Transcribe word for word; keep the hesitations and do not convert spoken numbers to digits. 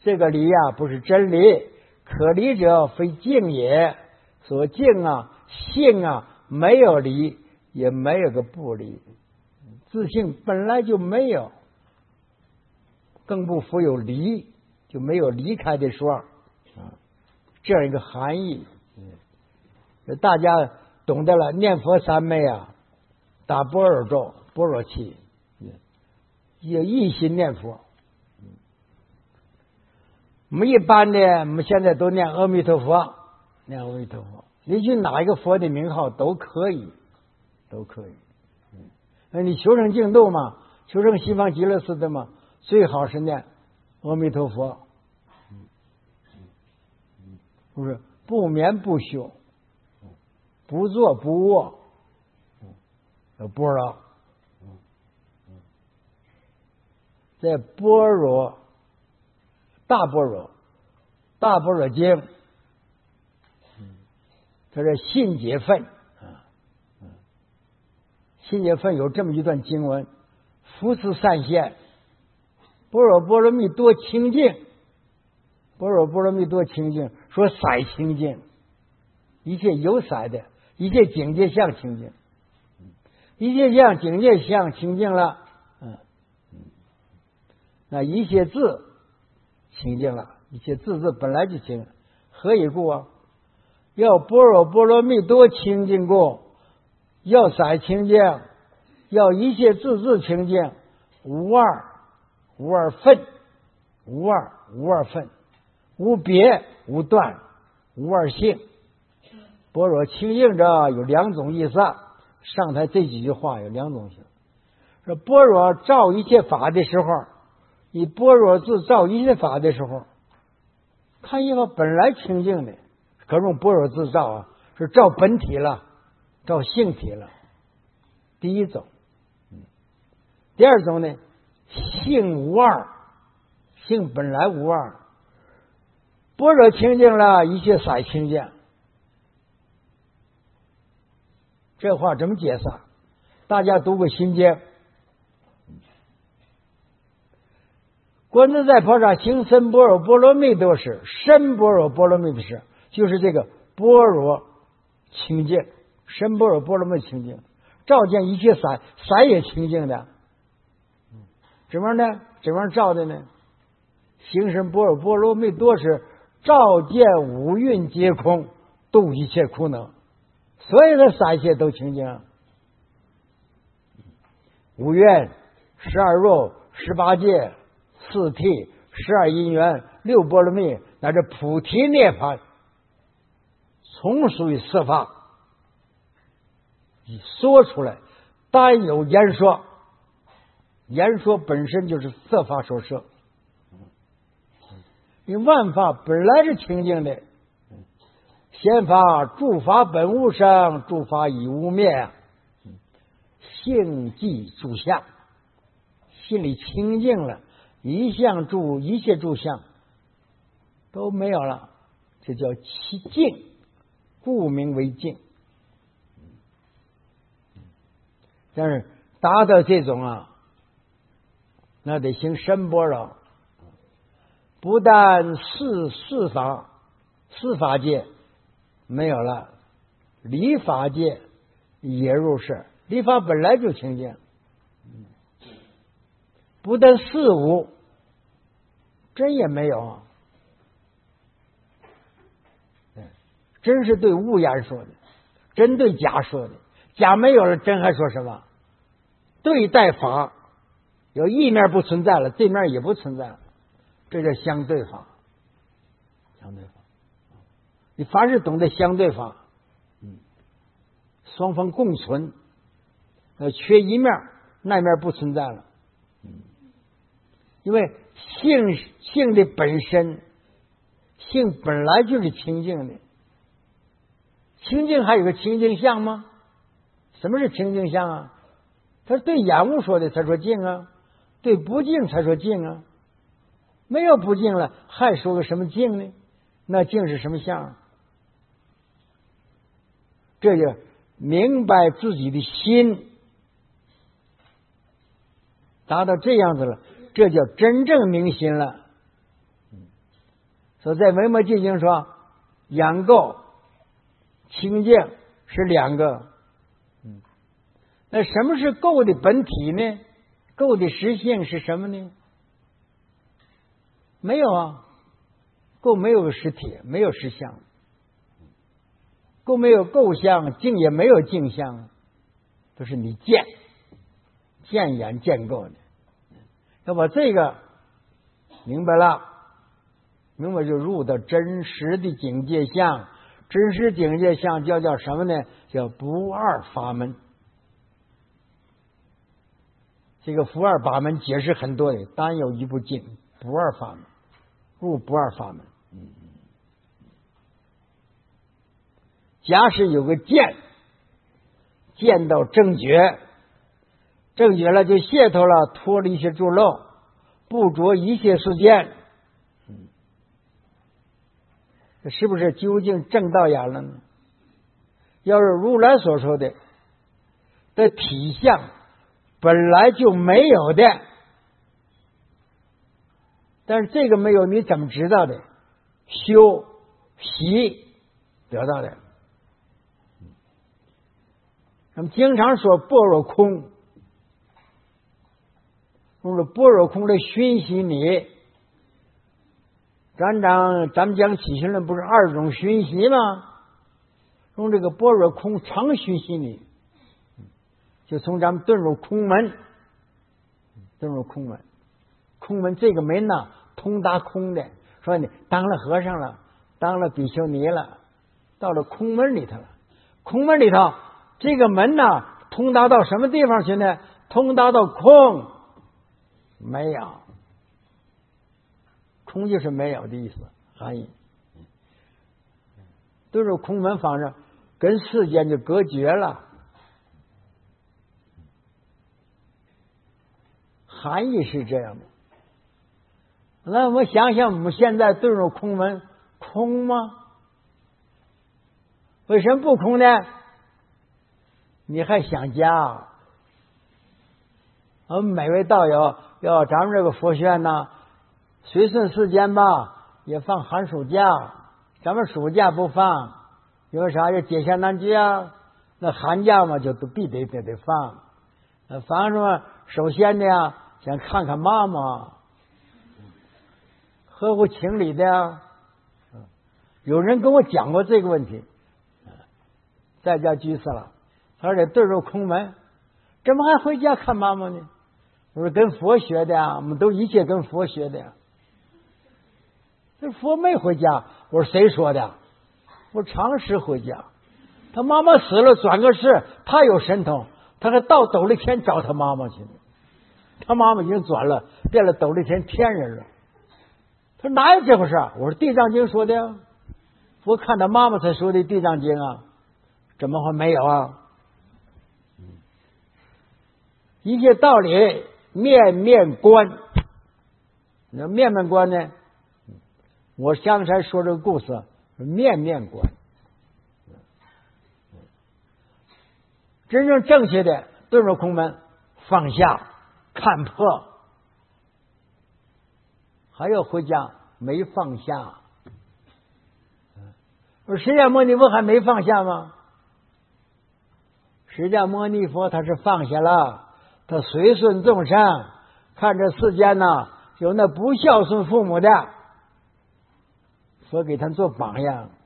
这个离呀、啊、不是真理，可离者非境也。所境啊性啊没有离，也没有个不离，自性本来就没有，更不复有离，就没有离开的说啊，这样一个含义。大家懂得了，念佛三昧啊，打般若咒、般若气，也一心念佛。我们一般的，我们现在都念阿弥陀佛，念阿弥陀佛。你去哪一个佛的名号都可以，都可以。那你求生净土嘛，求生西方极乐寺的嘛，最好是念阿弥陀佛，不是不眠不休，不坐不卧，有般若，在般若大般若大般若经，它是信解分啊，信解分有这么一段经文：福慈善现，般若波罗蜜多清净，般若波罗蜜多清净，说色清净，一切有色的，一切境界相清净，一切相境界相清净了，嗯，那一切字清净了，一切字字本来就清，何以故啊？要般若波罗蜜多清净过，要色清净，要一切字字清净，无二无二分，无二无二分，无别无断，无二性。般若清净者有两种意思，上台这几句话有两种意思。说般若照一切法的时候，以般若字照一切法的时候，看一个本来清净的，可用般若字照啊，是照本体了，照性体了。第一种，第二种呢，性无二，性本来无二，般若清净了，一切色清净。这话怎么解释？大家读过心经，观自在菩萨行深般若波罗蜜多时，深般若波罗蜜的时，就是这个般若清净，深般若波罗蜜清净，照见一切色，色也清净的。怎么呢？怎么照的呢？行深般若波罗蜜多时，照见五蕴皆空，度一切苦恼。所有的色界都清净，五蕴、十二入、十八界、四谛、十二因缘、六波罗蜜，乃至菩提涅槃，从属于色法。说出来，单有言说，言说本身就是色法所摄。因万法本来是清净的。显法诸法本无生，诸法已无灭，性即诸相，心里清净了，一相诸一切诸相都没有了，这叫其净，故名为净。但是达到这种啊，那得行深般若，不但四四法四法界没有了，理法界也入世，理法本来就清净，不但四无，真也没有，真是对物言说的，真对假说的，假没有了，真还说什么？对待法有一面不存在了，这面也不存在了，这叫相对法，相对法。你凡是懂得相对法，嗯，双方共存，呃，缺一面，那面不存在了，嗯，因为性性的本身，性本来就是清净的，清净还有个清净相吗？什么是清净相啊？他对眼物说的才说净啊，对不净才说净啊，没有不净了，还说个什么净呢？那净是什么相啊？这就明白自己的心，达到这样子了，这叫真正明心了。 所以在维摩诘经说，养垢清净是两个。嗯，那什么是垢的本体呢？垢的实性是什么呢？没有啊，垢没有实体，没有实相。垢没有垢相，净也没有净相，都是你见见眼见垢的。要把这个明白了，明白就入到真实的境界相。真实境界相叫叫什么呢？叫不二法门。这个不二法门解释很多的，单有一部经不二法门，入不二法门。嗯，假使有个见，见到正觉，正觉了就解脱了，脱了一些诸漏，不着一切世间。嗯，这是不是究竟正道眼了呢？要是如来所说的的体相本来就没有的，但是这个没有你怎么知道的？修习得到的。那么经常说般若空，用着般若空来熏习你。咱讲咱们讲起心论不是二种熏习吗？用这个般若空常熏习你，就从咱们遁入空门，遁入空门，空门这个门呢，通达空的。说你当了和尚了，当了比丘尼了，到了空门里头了。空门里头这个门呢，通达到什么地方去呢？通达到空，没有，空就是没有的意思，含义。遁入空门方式，跟世间就隔绝了。含义是这样的。那我们想想，我们现在遁入空门，空吗？为什么不空呢？你还想家？我们每位道友要咱们这个佛学院呢，随顺世间吧，也放寒暑假。咱们暑假不放，因为啥？要解下难假。那寒假嘛，就都必得得得放。呃，放什么？首先呢，想看看妈妈，合乎情理的呀。有人跟我讲过这个问题，在家居士了，他说遁入空门，怎么还回家看妈妈呢？我说跟佛学的呀，我们都一切跟佛学的呀。这佛没回家，我说谁说的？我常时回家。他妈妈死了，转个世，他有神通，他还到斗笠天找他妈妈去了。他妈妈已经转了，变了斗笠天天人了。他说哪有这回事？我说地藏经说的呀，我看他妈妈才说的地藏经啊，怎么会没有啊？一切道理面面观。那面面观呢？我刚才说这个故事，面面观。真正正确的遁入空门，放下看破，还要回家没放下。我释迦牟尼佛还没放下吗？释迦牟尼佛他是放下了，他随顺众生，看这世间呢有那不孝顺父母的，佛给他做榜样。